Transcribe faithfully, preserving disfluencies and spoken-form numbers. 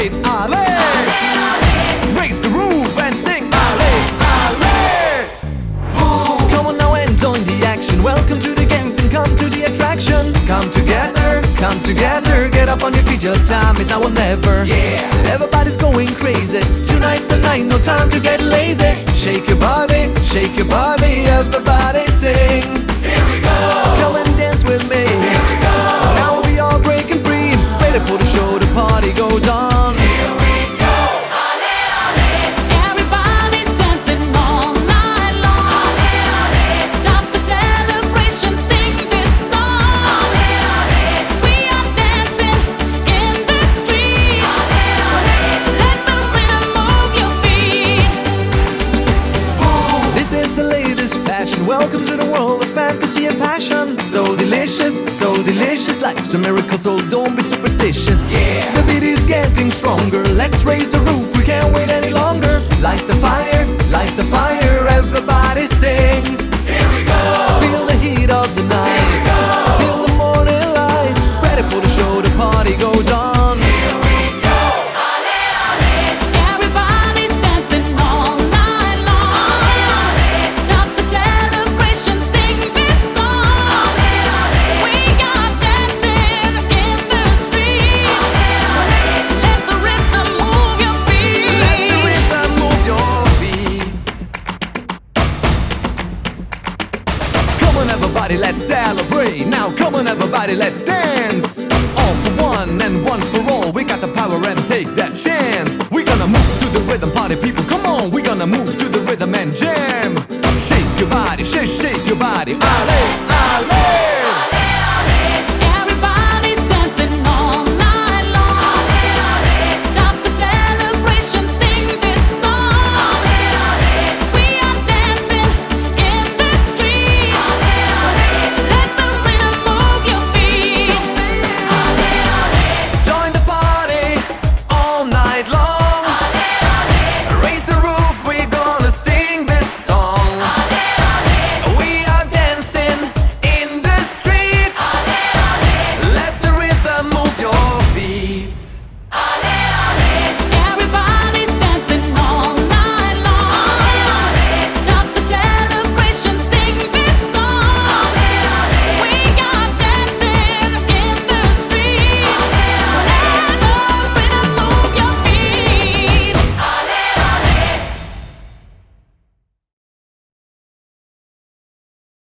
parade. Ale, raise the roof and sing Ale, Ale. Come on now and join the action. Welcome to the games and come to the attraction. Come together, come together. Get up on your feet, your time is now or never. Yeah. Everybody's going crazy. Tonight's the night, no time to get lazy. Shake your body, shake your body. Everybody sing. Here we go. Come and dance with me. Here we go. Now we are breaking free. Ready for the show, the party goes on. Here we go. Ale, ale. Everybody's dancing all night long. Ale, ale. Stop the celebration, sing this song. Ale, ale. We are dancing in the street. Ale, ale. Let the rhythm move your feet. This is the latest fashion. Welcome to the world of fantasy and passion. So delicious, so delicious. Life's a miracle, so don't be superstitious. Yeah. The beat is getting stronger. Let's raise the roof, we can't wait any longer. Light the fire, light the fire. Everybody sing. Here we go. Feel the heat of the night. Here we go. Till the morning light. Ready for the show, the party goes on. Here we go. Ale, ale. Everybody's dancing all night long. Ale, ale. Stop the celebration, sing this song. Ale, ale. We are dancing in the street. Ale, ale. Let the rhythm move your feet. Let the rhythm move your feet. Come on everybody, let's celebrate. Now come on everybody, let's dance. All for one and one for all. We got the power and take that chance. We're gonna move to the rhythm, party people, come on. We're gonna move to the rhythm and jam. Shake your body, shake, shake your body. Ale,